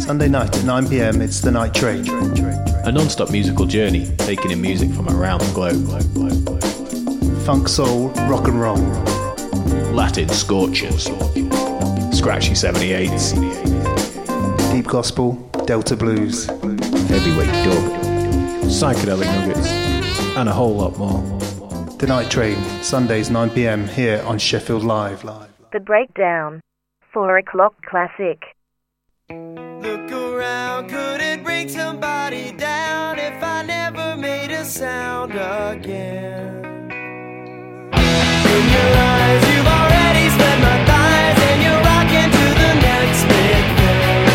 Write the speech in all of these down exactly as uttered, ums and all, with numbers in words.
Sunday night at nine p.m, it's The Night Train. A non-stop musical journey, taking in music from around the globe. Funk, soul, rock and roll. Latin scorchers. Scratchy seventy-eights. Deep gospel, Delta blues. Heavyweight dub. Psychedelic nuggets. And a whole lot more. The Night Train, Sundays nine p.m, here on Sheffield Live. The Breakdown. Four o'clock classic. Look around, could it bring somebody down if I never made a sound again? In your eyes, you've already spent my thighs, and you're rocking to the next big thing.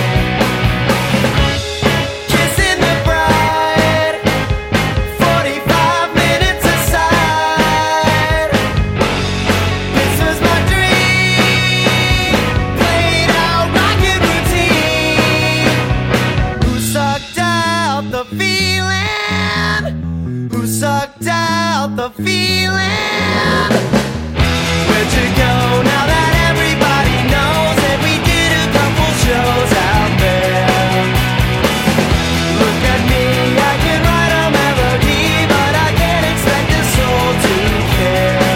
Kissing the bride, forty-five minutes aside. This was my dream, played out rocket routine. Who sucked out the feeling? Who sucked out the feeling? Where'd you go now that everybody knows that we did a couple shows out there? Look at me, I can write a melody, but I can't expect a soul to care.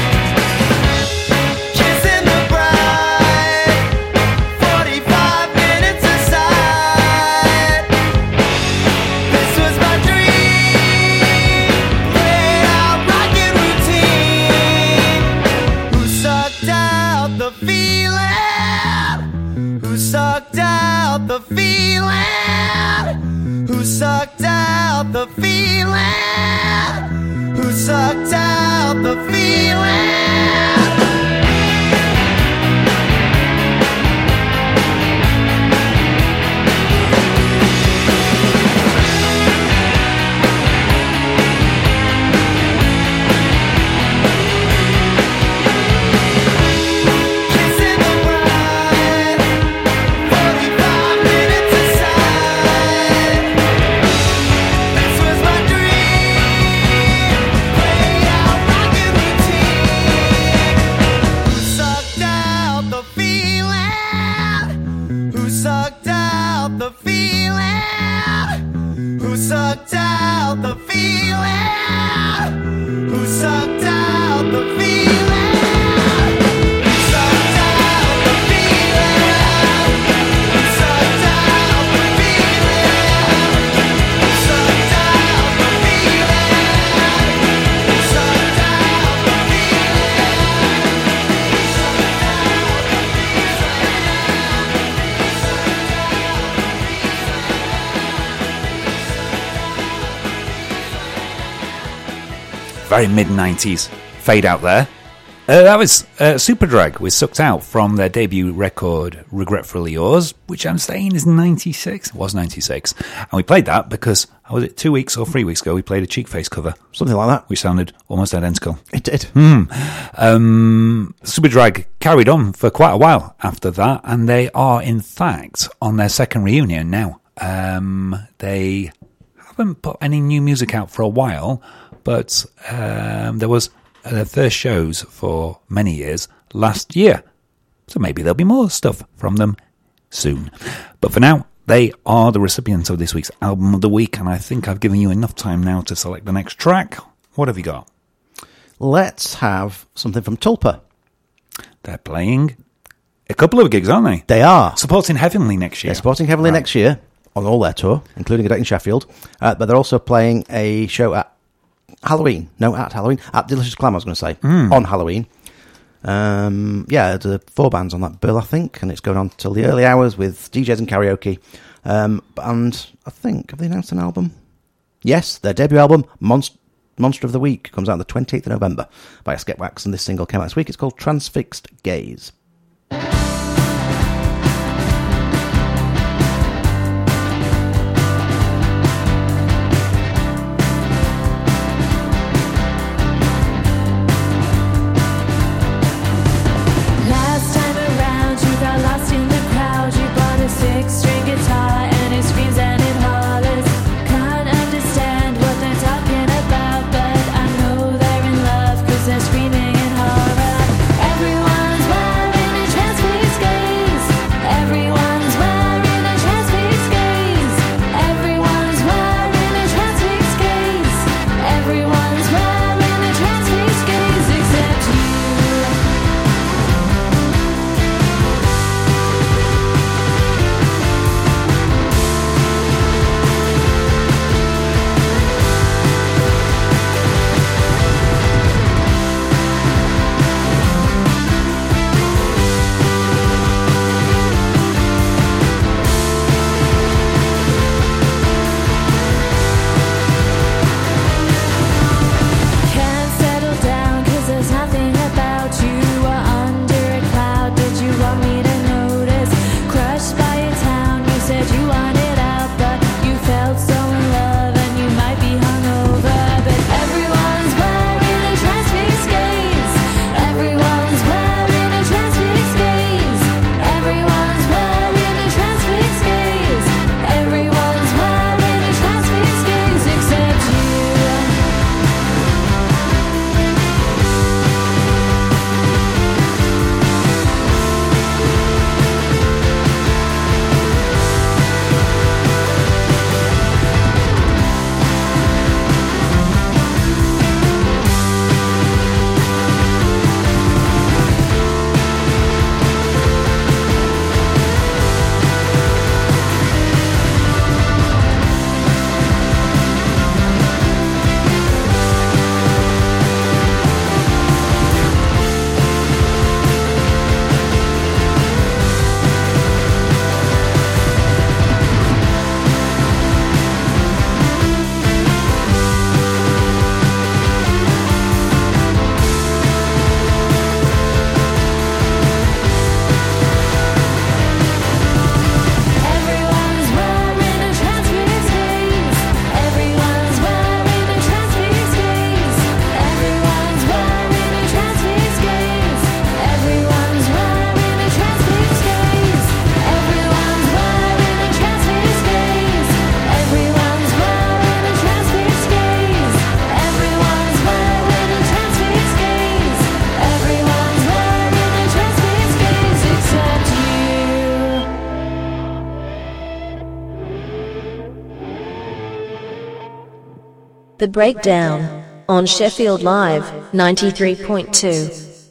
Kissing the bride, forty-five minutes aside. This was my dream, played out rocket routine. Who sucked out the feeling? Who sucked out the feeling? Who sucked out the feeling? Who sucked out the feeling? Kissing the bride, forty-five minutes aside. This was my dream, played out rocket routine. Who sucked out the feeling? Who sucked out the feeling? Who sucked out the feeling? Who sucked out the feeling? Who sucked out the feeling? Who sucked out the feeling? Who sucked out the feeling? Who sucked out the Very mid nineties fade out there. Uh, that was uh, Superdrag with Sucked Out from their debut record Regretfully Yours, which I'm saying is ninety-six. It was ninety-six. And we played that because, was it two weeks or three weeks ago, we played a Cheekface cover. Something like that. Which sounded almost identical. It did. Hmm. Um, Superdrag carried on for quite a while after that, and they are, in fact, on their second reunion now. Um, they haven't put any new music out for a while, but um, there was their first shows for many years last year. So maybe there'll be more stuff from them soon. But for now, they are the recipients of this week's Album of the Week, and I think I've given you enough time now to select the next track. What have you got? Let's have something from Tulpa. They're playing a couple of gigs, aren't they? They are. Supporting Heavenly next year. They're supporting Heavenly Right. next year on all their tour, including a date in Sheffield. Uh, but they're also playing a show at Halloween. No, at Halloween. At Delicious Clam, I was going to say. Mm. On Halloween. Um, yeah, there's four bands on that bill, I think, and it's going on till the early hours with D Js and karaoke. Um, and I think, have they announced an album? Yes, their debut album, Monst- Monster of the Week, comes out on the twenty-eighth of November by Skepwax, and this single came out this week. It's called Transfixed Gaze. Last time around, you got lost in the crowd. You bought a six-string guitar and it screams and it hollers. Can't understand what they're talking about, but I know they're in love 'cause they're screaming in horror. Everyone's wearing The Breakdown on Sheffield Live ninety-three point two.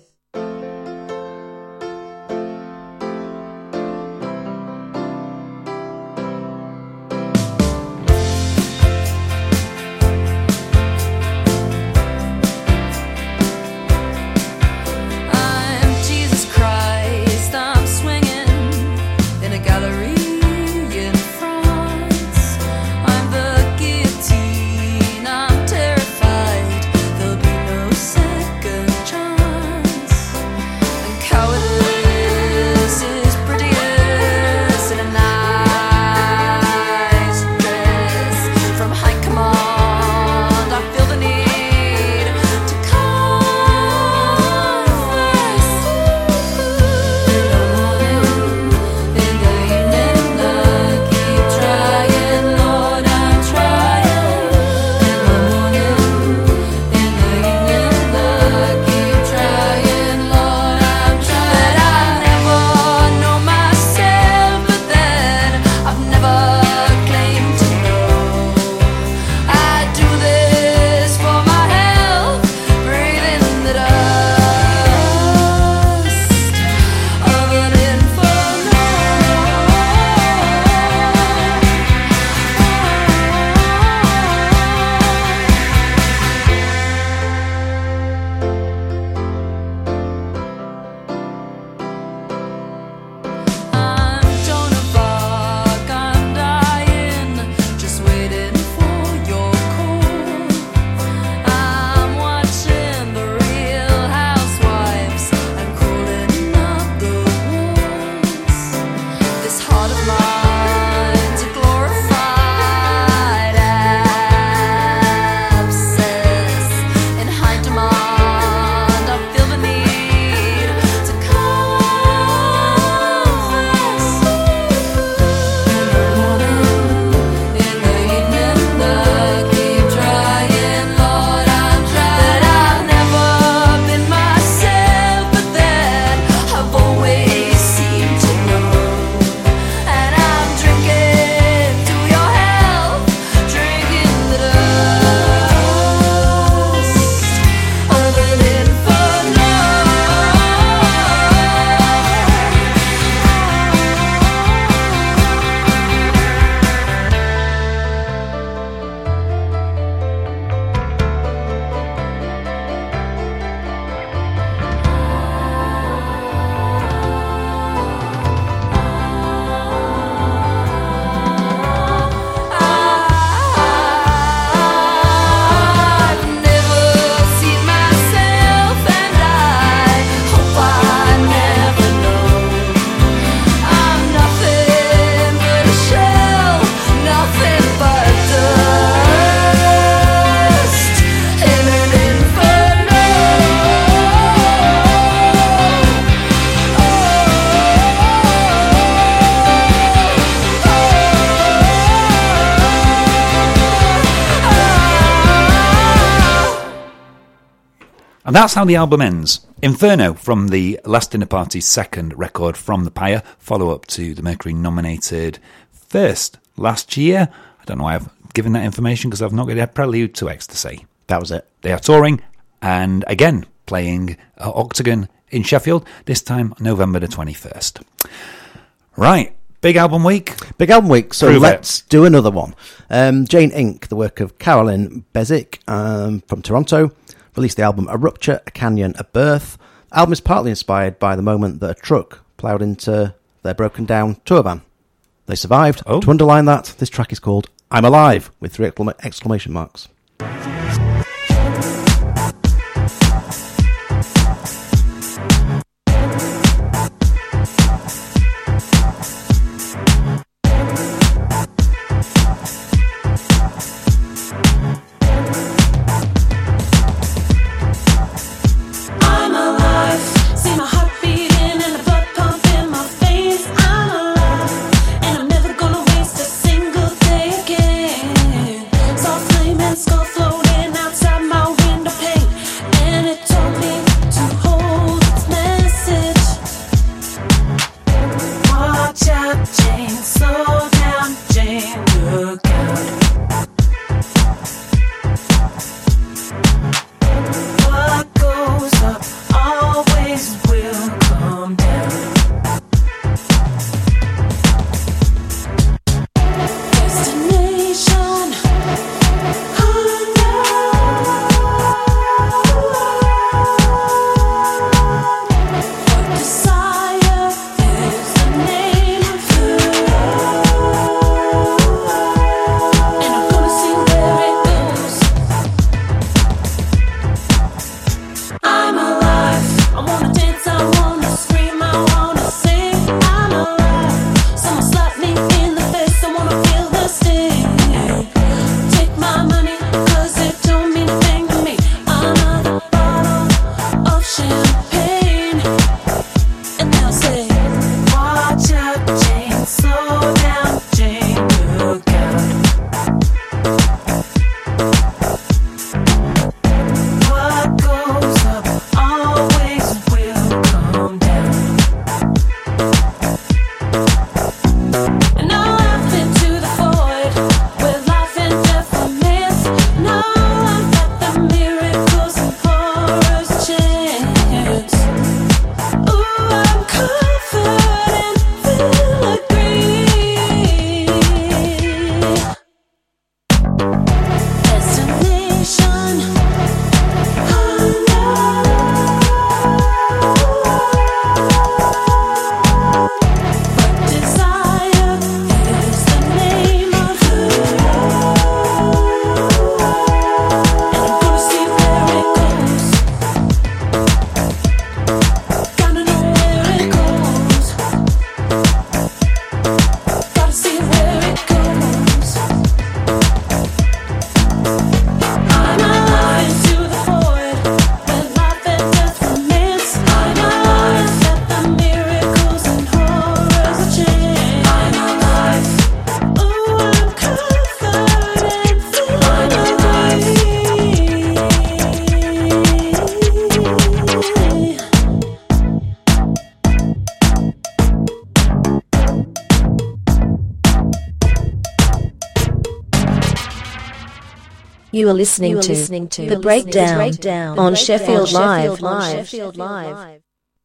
And that's how the album ends. Inferno from the Last Dinner Party's second record from the Pyre, follow-up to the Mercury-nominated first last year. I don't know why I've given that information because I've not got a prelude to Ecstasy. That was it. They are touring and, again, playing uh, Octagon in Sheffield, this time November the twenty-first. Right, big album week. Big album week, so Prove let's it. do another one. Um, Jane Inc, the work of Carolyn Bezic um, from Toronto, released the album A Rupture, A Canyon, A Birth. The album is partly inspired by the moment that a truck ploughed into their broken down tour van. They survived. Oh. To underline that, this track is called I'm Alive, with three exclama- exclamation marks. Skull floating You are listening to, listening to The Breakdown, breakdown on, breakdown Sheffield, on Live. Sheffield Live. Sheffield Live.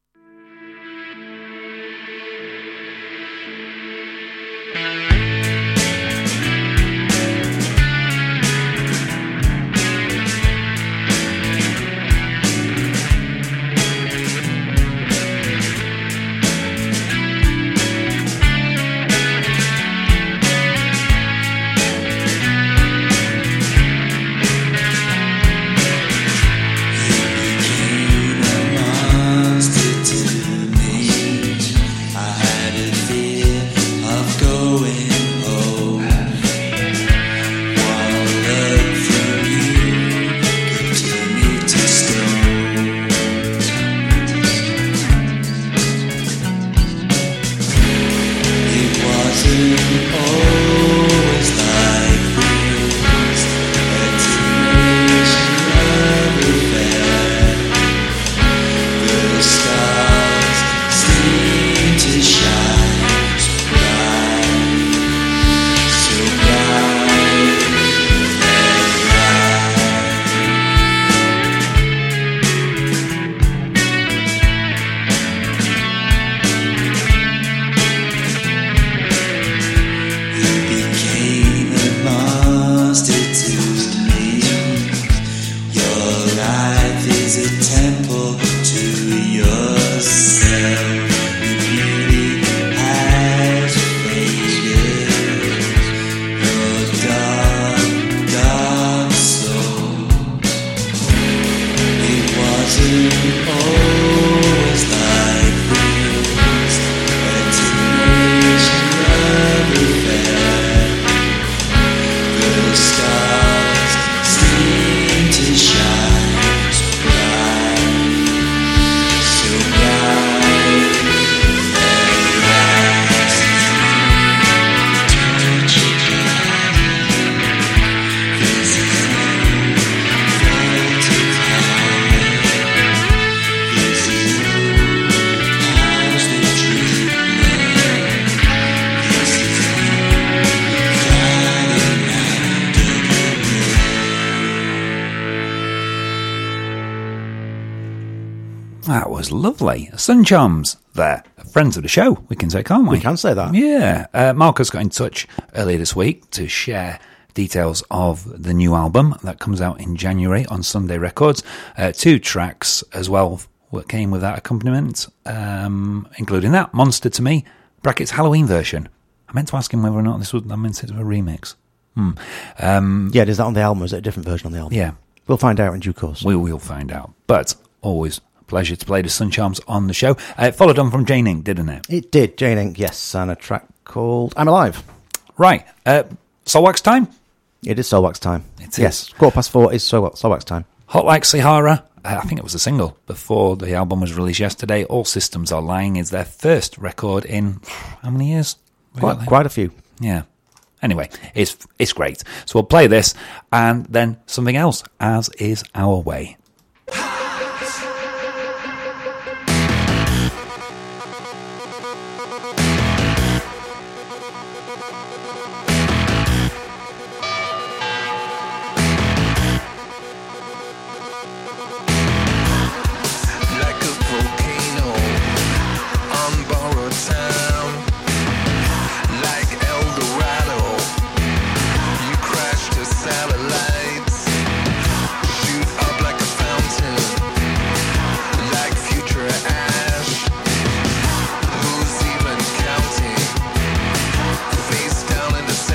That was lovely. Sun Charms there. Friends of the show, we can say, can't we? We can say that. Yeah. Uh, Marcus got in touch earlier this week to share details of the new album that comes out in January on Sunday Records. Uh, two tracks as well what came with that accompaniment, um, including that, Monster to Me, brackets Halloween version. I meant to ask him whether or not this was, I meant it was a remix. Hmm. Um, yeah, is that on the album or is it a different version on the album? Yeah. We'll find out in due course. We will find out. But always pleasure to play the Sun Charms on the show. Uh, it followed on from Jane Ink, didn't it? It did, Jane Ink, yes, and a track called I'm Alive. Right. Uh, Soulwax time? It is Soulwax time. It is. Yes, quarter past four is Soul- Soulwax time. Hot Like Sahara, uh, I think it was a single before the album was released yesterday. All Systems Are Lying is their first record in how many years? Quite, quite a few. Yeah. Anyway, it's it's great. So we'll play this and then something else, as is our way. Face down in the sand.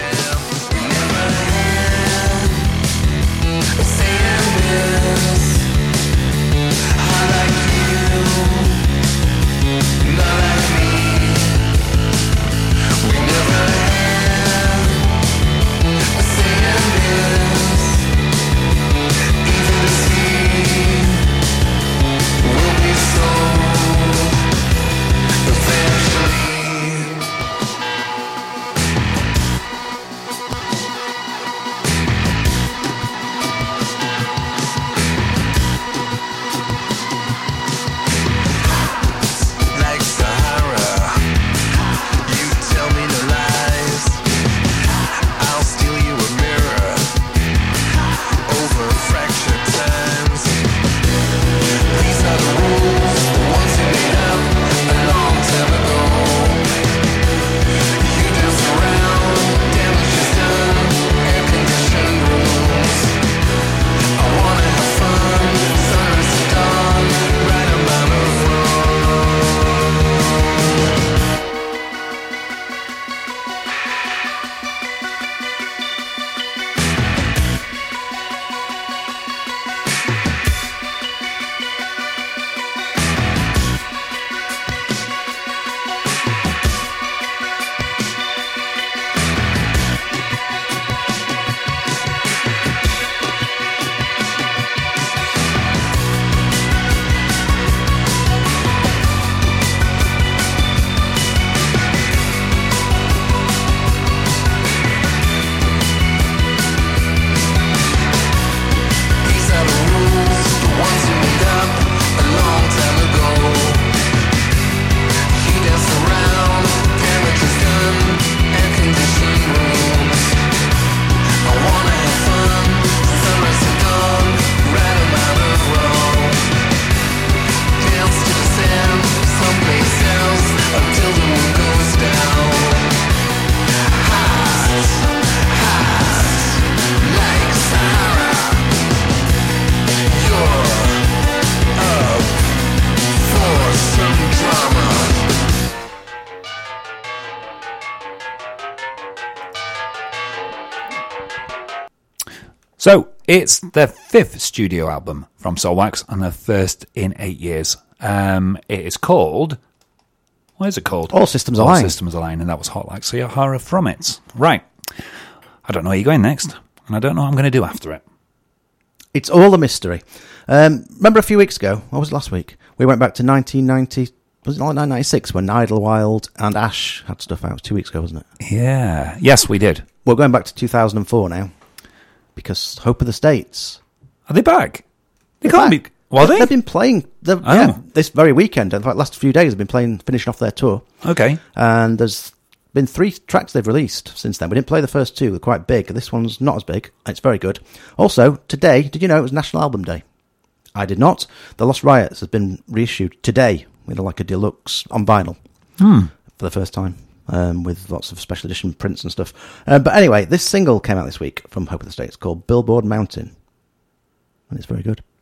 So, it's their fifth studio album from Soulwax and their first in eight years. Um, it is called... What is it called? All Systems All Align. Systems Align, and that was Hot Like Sahara from it. Right. I don't know where you're going next, and I don't know what I'm going to do after it. It's all a mystery. Um, remember a few weeks ago, what was it last week? We went back to nineteen ninety, was it like nineteen ninety-six when Idlewild and Ash had stuff out? It was two weeks ago, wasn't it? Yeah. Yes, we did. We're going back to two thousand four now, because Hope of the States. Are they back? They They're can't back. be... Well, they? They've been playing, they've- Oh. yeah, this very weekend. In fact, last few days, they've been playing, finishing off their tour. Okay. And there's been three tracks they've released since then. We didn't play the first two, they're quite big. This one's not as big, it's very good. Also, today, did you know it was National Album Day? I did not. The Lost Riots has been reissued today with like a deluxe on vinyl Hmm. for the first time, um, with lots of special edition prints and stuff. Uh, but anyway, this single came out this week from Hope of the States called Billboard Mountain, and it's very good.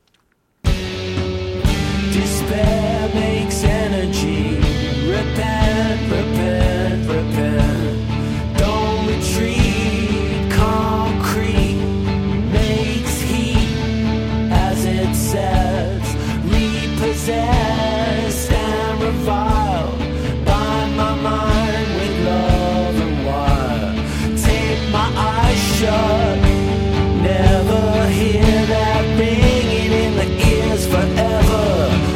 Despair makes energy. Repent, repent, repent. Don't retreat. Concrete makes heat as it says. Repossessed and reviled. Bind my mind with love and wire. Take my eyes shut. Never hear that ringing in the ears forever.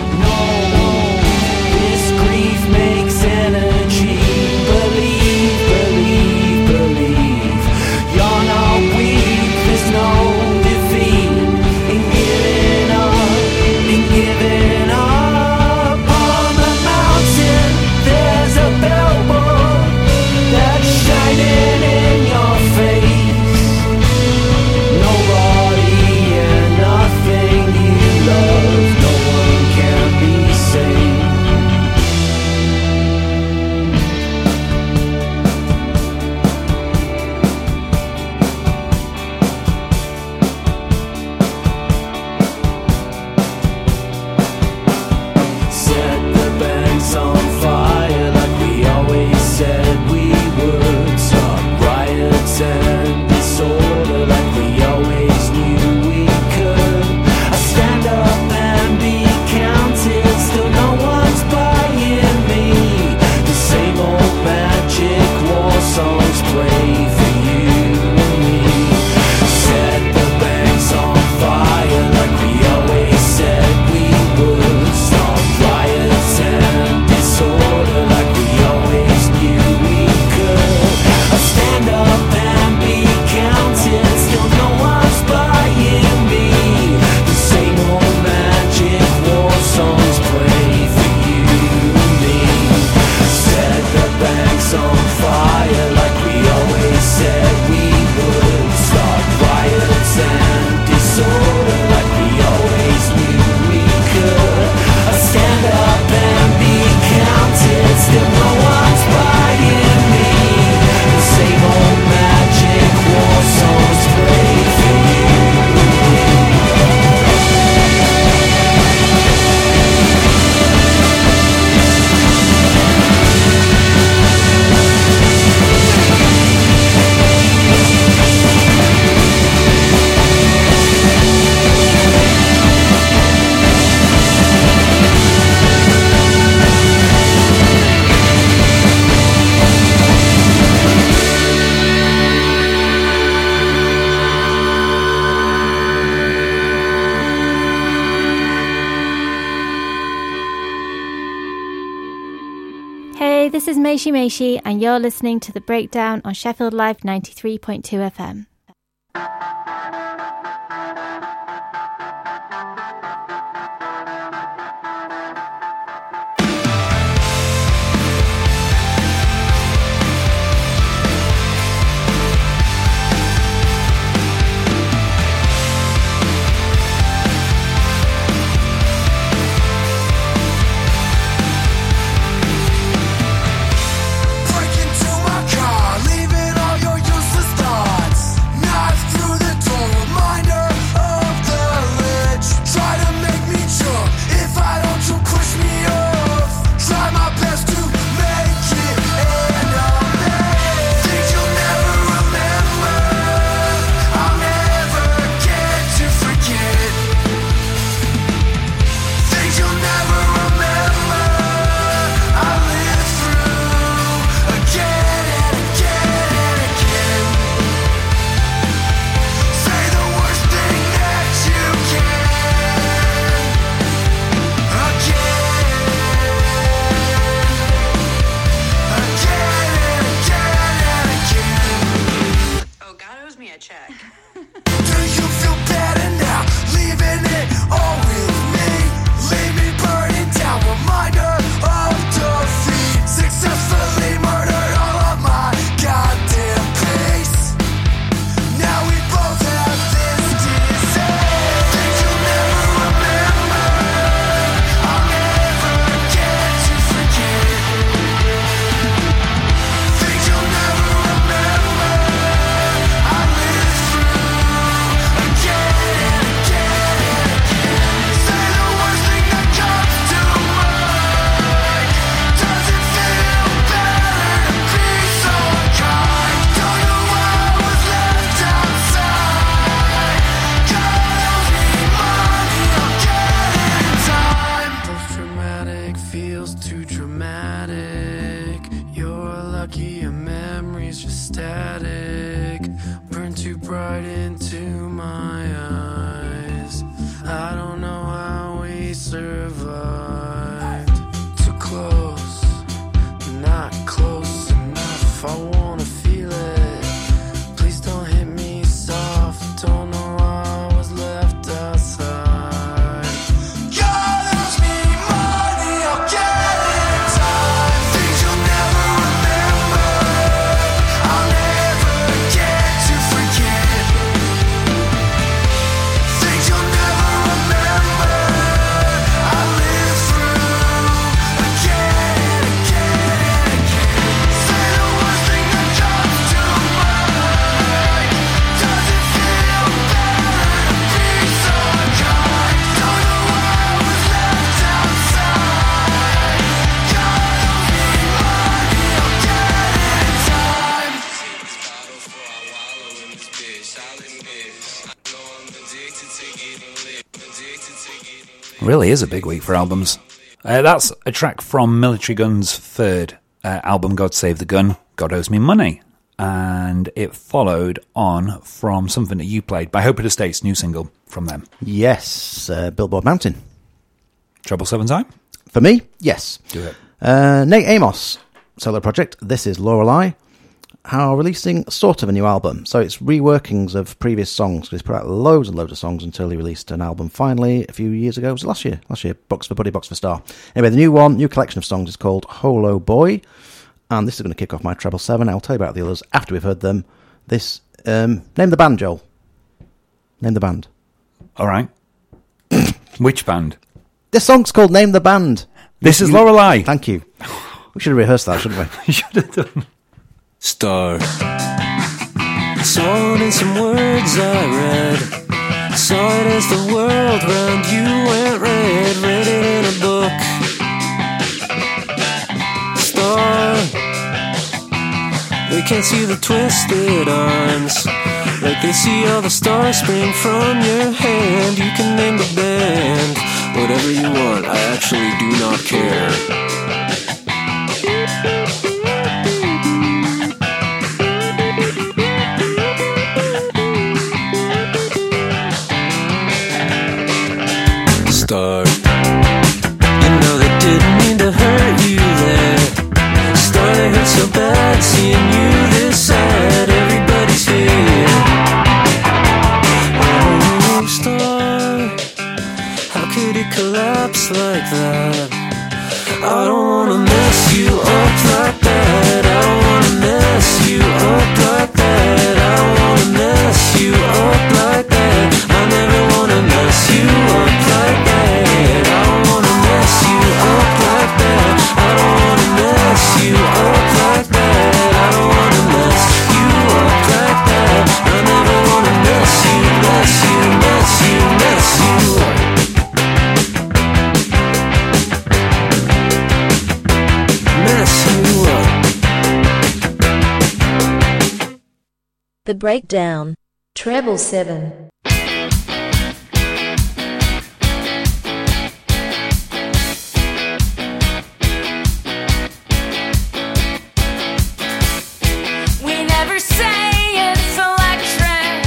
This is Meishi Meishi, and you're listening to The Breakdown on Sheffield Live ninety-three point two F M. Break into my car, leaving all your useless thoughts. static burned too bright into my eyes. I don't know how we survived. Too close, not close enough. I wanna feel it. Please don't hit me soft. Don't know why I was left outside. Really is a big week for albums. Uh, that's a track from Military Gun's third uh, album, God Save the Gun, God Owes Me Money. And it followed on from something that you played by Hope It Estates, new single from them. Yes, uh, Billboard Mountain. Treble seven time? For me, yes. Do it. Uh, Nate Amos, solo project. This is Lorelei, are releasing sort of a new album. So it's reworkings of previous songs. He's put out loads and loads of songs until he released an album finally a few years ago. Was it last year? Last year. Box for Buddy, Box for Star. Anyway, the new one, new collection of songs is called Holo Boy. And this is going to kick off my treble seven. I'll tell you about the others after we've heard them. This, um, name the band, Joel. Name the band. All right. Which band? This song's called Name the Band. This you, is Lorelei. Thank you. We should have rehearsed that, shouldn't we? You should have done. Star. Saw it in some words I read. Saw it as the world round you went red. Read it in a book. Star. They can't see the twisted arms, like they see all the stars spring from your hand. You can name the band whatever you want, I actually do not care. Start. You know they didn't mean to hurt you there. Start, it hurt so bad seeing you this sad. Everybody's here. Oh, Star, how could it collapse like that? I don't wanna mess you up like that. I don't wanna mess you up like that. I don't wanna mess you up like that. I never wanna mess you up like that. I don't wanna mess you up like that. I don't wanna mess you up like that. I don't wanna mess you up like that. I never wanna mess you, mess you, mess you, mess you up. Mess you up. The Breakdown. Treble seven. We never say it's electric.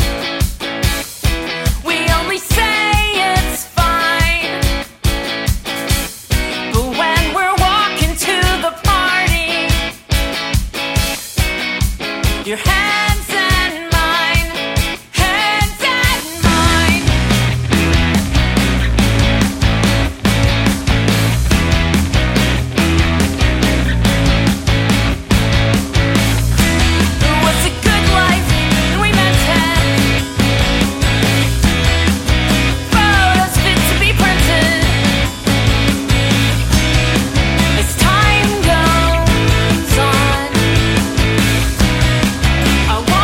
We only say it's fine. But when we're walking to the party, your hands and mine, hands and mine. It was a good life, and we meant it. Photos fit to be printed. As time goes on, I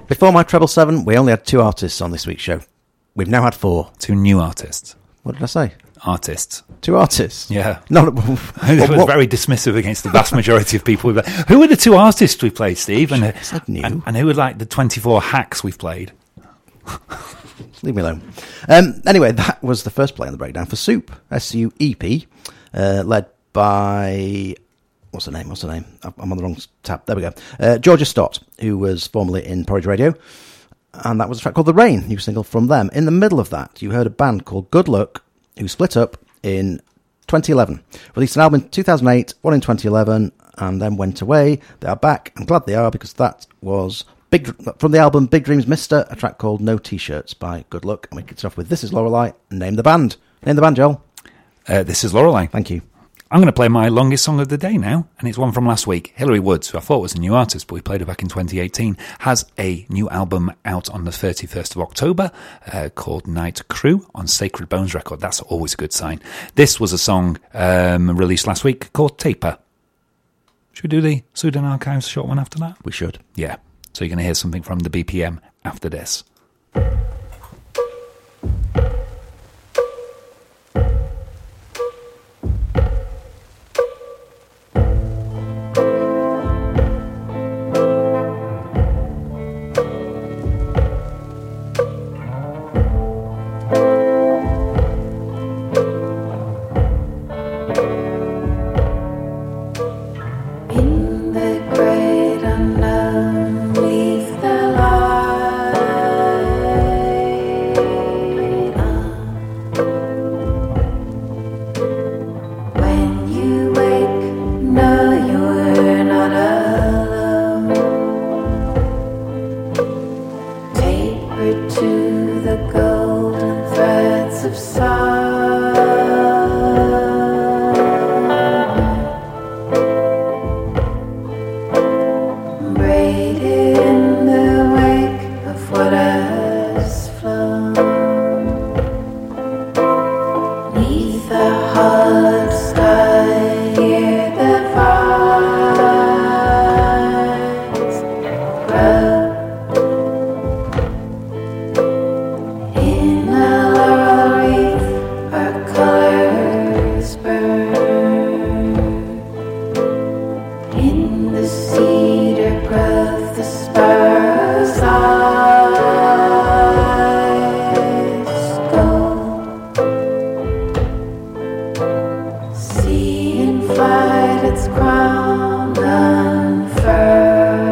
Before my treble seven, we only had two artists on this week's show. We've now had four. Two new artists. What did I say? Artists. Two artists? Yeah. Not, It was what- very dismissive against the vast majority of people. We've, who are the two artists we played, Steve? And, said new. and, and who are like the twenty-four hacks we've played? Leave me alone. Um, anyway, that was the first play on the breakdown for Soup, S U E P, uh, led by... What's the name? What's the name? I'm on the wrong tab. There we go. Uh, Georgia Stott, who was formerly in Porridge Radio. And that was a track called The Rain, new single from them. In the middle of that, you heard a band called Good Luck, who split up in twenty eleven. Released an album in two thousand eight, one in twenty eleven, and then went away. They are back. I'm glad they are, because that was big from the album Big Dreams Mister, a track called No T-Shirts by Good Luck. And we kicked it off with This Is Lorelei, and Name the Band. Name the band, Joel. Uh, this is Lorelei. Thank you. I'm going to play my longest song of the day now, and it's one from last week. Hilary Woods, who I thought was a new artist, but we played her back in twenty eighteen, has a new album out on the thirty-first of October uh, called Night Crew on Sacred Bones record. That's always a good sign. This was a song um, released last week called Taper. Should we do the Sudan Archives short one after that? We should. Yeah. So you're going to hear something from the B P M after this. In the great unknown, leave the light on. When you wake, know you're not alone. Taper to the golden threads of song. Braided in the wake of what has flown. Neath the hollowed sky, hear the vines grow. In a laurel wreath, our colors burn. In the cedar growth, the sparrow's eyes go. See in flight its crown unfurl.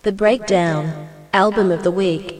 The Breakdown, Album of the Week.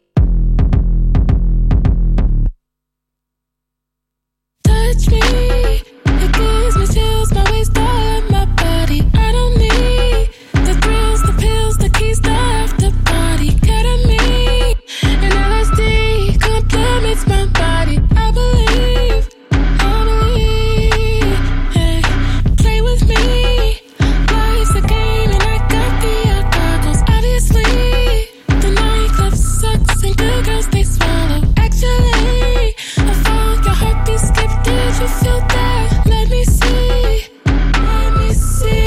Touch me, it gives me chills, my waist, all of my body. I don't need the thrills, the pills, the keys, the after party. Ketamine and L S D complements my body. I believe, I believe. Hey, play with me, life's a game and I got the goggles. Obviously, the nightclub sucks and good girls they swallow. Actually, I found your heartbeat skipped. Did you feel that? Let me see. Let me see.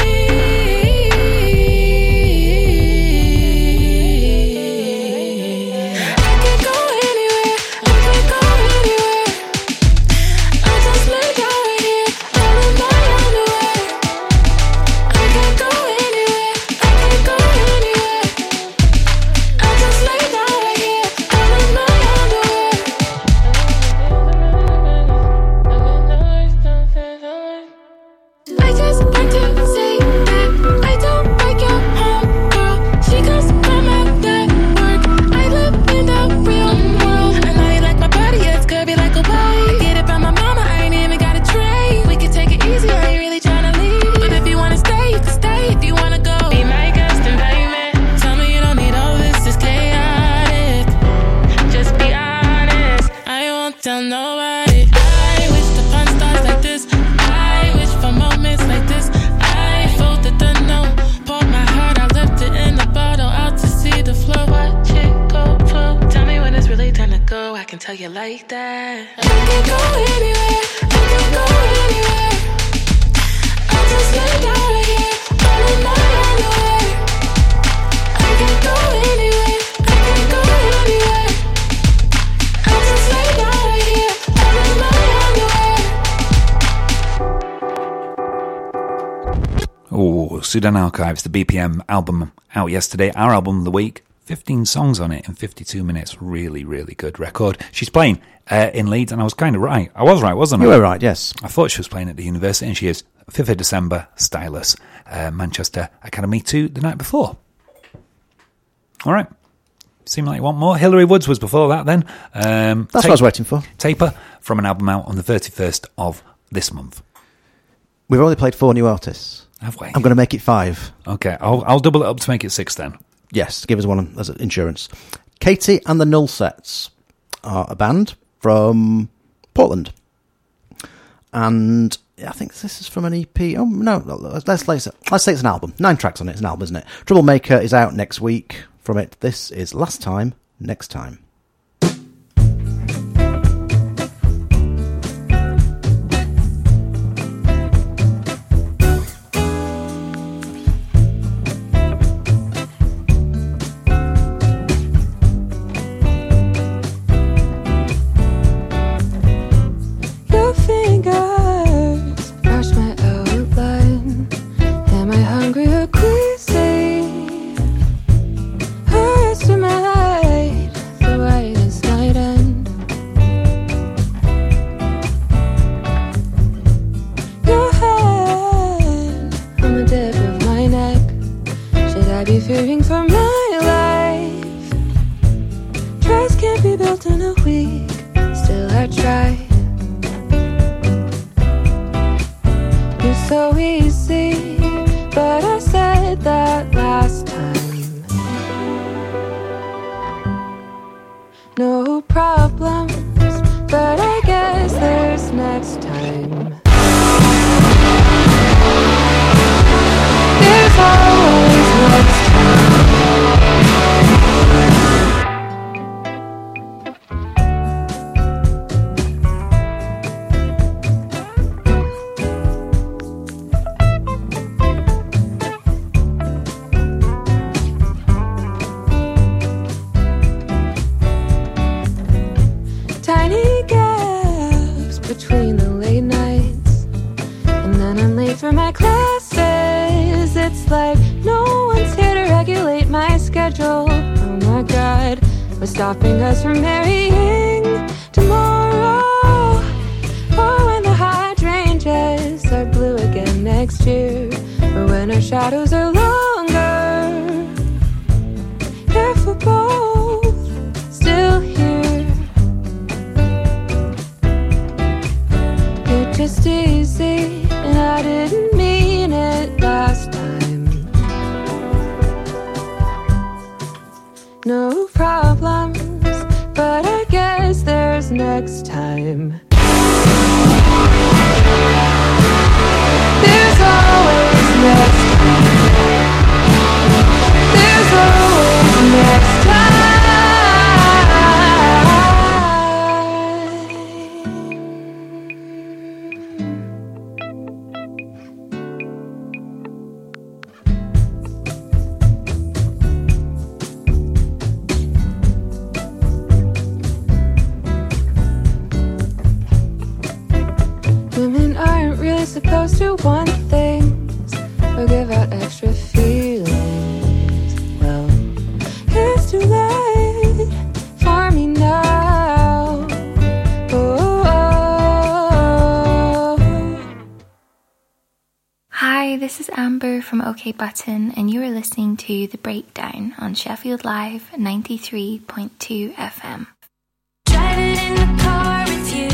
I could go anywhere. I could go anywhere. I just lay down right here, all in my underwear. I could go anywhere. I could go anywhere. I just lay down right here, all in my underwear. I just want to say that I don't like your home girl. She comes from out that work. I live in the real world. I know you like my body, it's curvy like a boy. I get it by my mama, I ain't even got a tray. We can take it easy, I ain't really tryna leave. But if you wanna stay, you can stay. If you wanna go, be my guest and payment. Tell me you don't need all this, it's chaotic. Just be honest, I won't tell nobody. I wish the fun starts like this. I wish for moments like this. I folded the note, poured my heart, I left it in the bottle, out to see the flow. Watch it go flow. Tell me when it's really time to go. I can tell you like that. I can go anywhere. I can go anywhere. I just lay down right here, all in my underwear. I can go anywhere. I can go anywhere. I just lay down right here, all in my underwear. Oh, Sudan Archives, the B P M album out yesterday. Our album of the week. fifteen songs on it in fifty-two minutes. Really, really good record. She's playing uh, in Leeds, and I was kind of right. I was right, wasn't I? You were right, yes. I thought she was playing at the university, and she is. fifth of December, Stylus, uh, Manchester Academy two the night before. All right. Seem like you want more. Hilary Woods was before that then. Um, That's what I was waiting for. Taper, from an album out on the thirty-first of this month. We've only played four new artists. Have we? I'm going to make it five. Okay, I'll, I'll double it up to make it six then. Yes, give us one as insurance. Katie and the Null Sets are a band from Portland. And I think this is from an E P. Oh, no, let's, let's, let's say it's an album. Nine tracks on it. It's an album, isn't it? Troublemaker is out next week from it. This is Last Time, Next Time. Your fingers brush my outline. Am I hungry or queasy? I estimate the whitest night end. Your hand on the tip of my neck. Should I be fearing for my life? Trust can't be built in a week. Still I try. You're so easy, but I said that last time. No problems, but I guess there's next time. There's always next tiny gaps between the late nights, and then I'm late for my classes. It's like no one's here to regulate my schedule. Oh my God, what's stopping us from marrying tomorrow? Or when the hydrangeas are blue again next year, or when our shadows are longer. no problems, but I guess there's next time. There's always next time. There's always next time. Women aren't really supposed to want things or give out extra feelings. Well, it's too late for me now. Oh, oh, oh. Hi, this is Amber from OK Button, and you are listening to The Breakdown on Sheffield Live ninety-three point two F M. Driving in the car with you.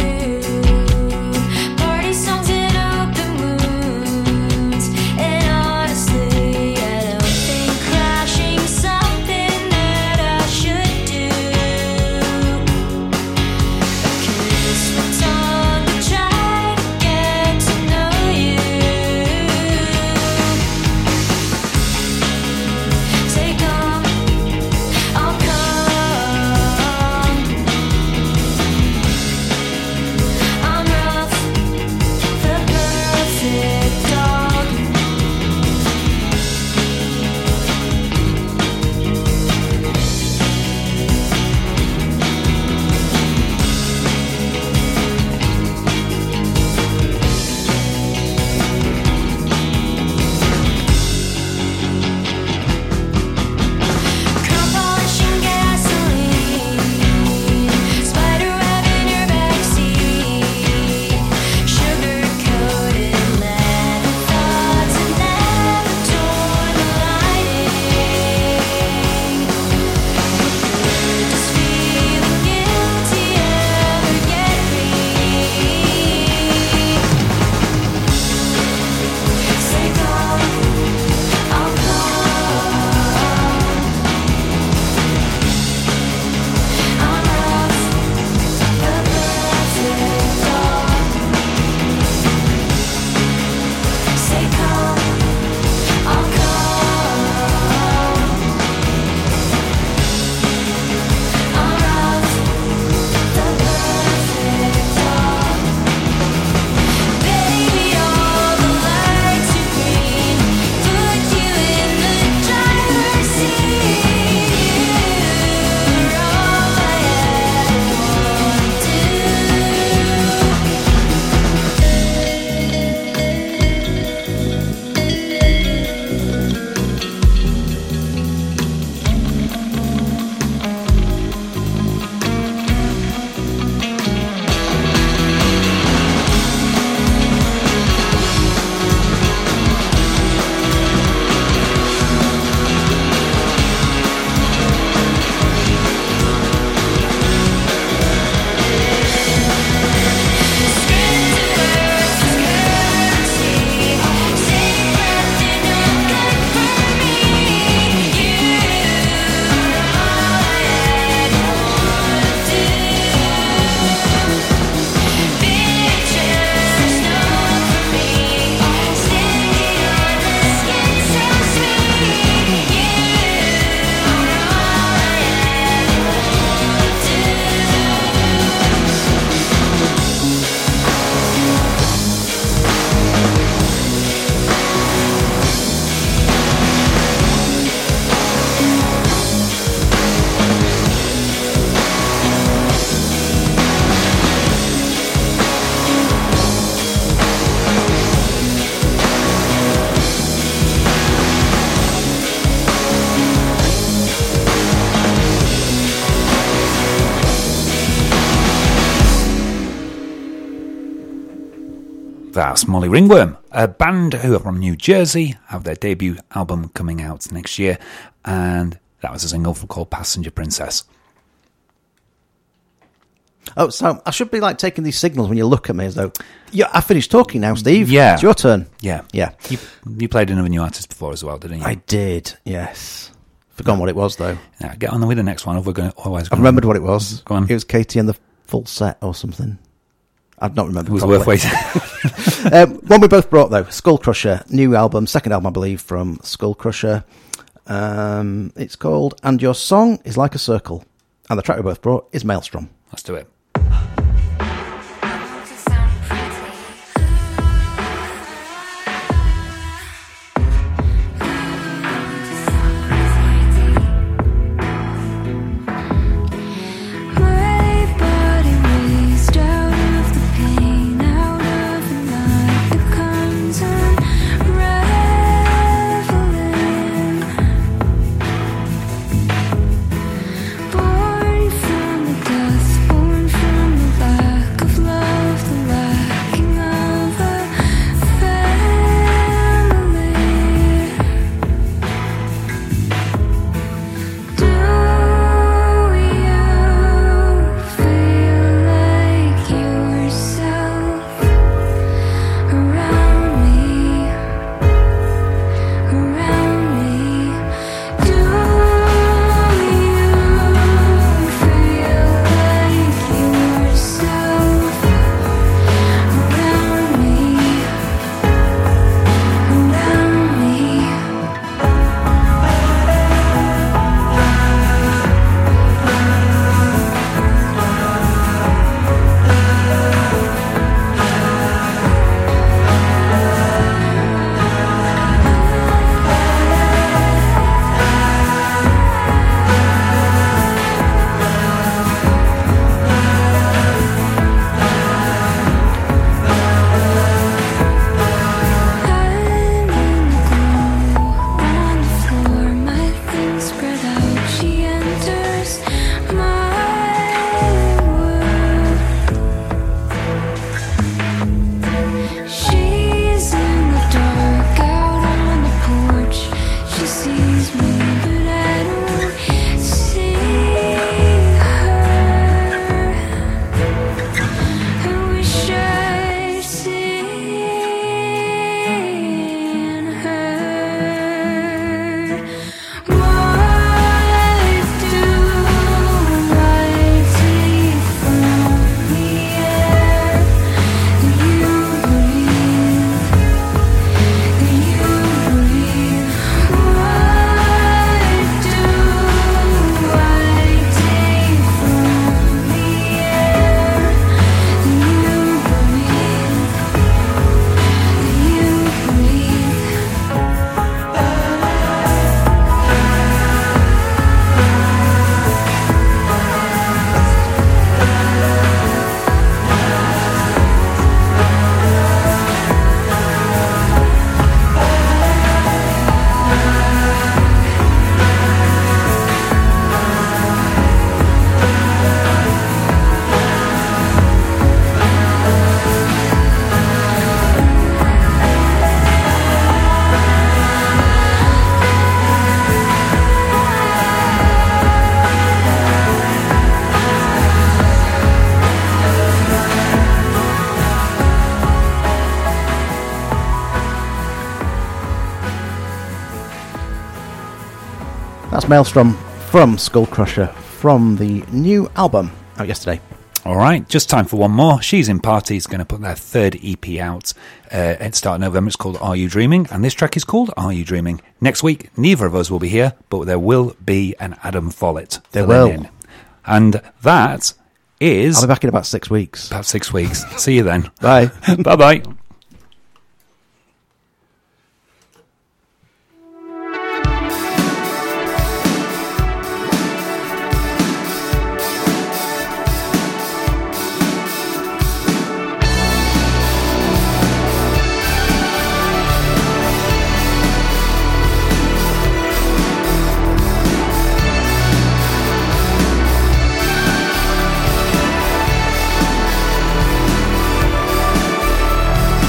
That's Molly Ringworm, a band who are from New Jersey, have their debut album coming out next year, and that was a single called Passenger Princess. Oh, so I should be like taking these signals when you look at me as though, yeah, I finished talking now, Steve. Yeah. It's your turn. Yeah. Yeah. You, you played another new artist before as well, didn't you? I did, yes. Forgotten what it was, though. Yeah, get on with the next one. We're going to, otherwise, I remembered what it was. Go on. It was Katie and the Full Set or something. I'd not remember. It was properly. worth waiting. um, one we both brought, though, Skull Crusher, new album, second album, I believe, from Skull Crusher. Um, it's called And Your Song is Like a Circle. And the track we both brought is Maelstrom. Let's do it. Born from the dust, born from the lack of love, the lacking of a family. Do you feel like yourself around me, around me? Do you feel like yourself around me, around me? I'm in the glow on the floor, my things spread out. She enters my world. She's in the dark, out on the porch. She sees me, but I don't see her. I wish I'd seen her. What do I take from the air that you breathe, that you breathe? What do I take from the air that you breathe, that you breathe? That's Maelstrom from Skull Crusher from the new album out yesterday. All right, just time for one more. She's in Parties going to put their third E P out uh, at the start of November. It's called Are You Dreaming? And this track is called Are You Dreaming? Next week, neither of us will be here, but there will be an Adam Follett. There filling will. in. And that is... I'll be back in about six weeks. About six weeks. See you then. Bye. Bye-bye. Do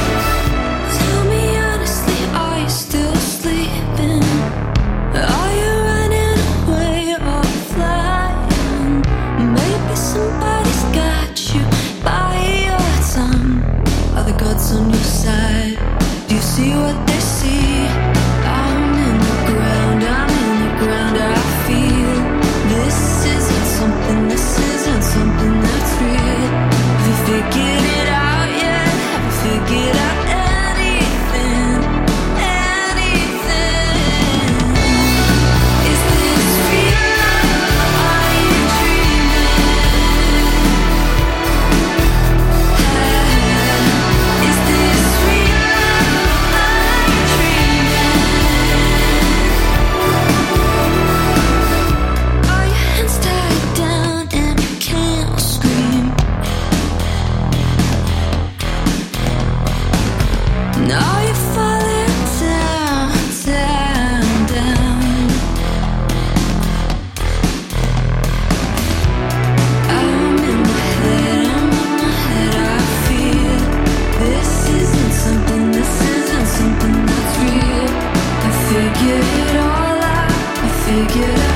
figure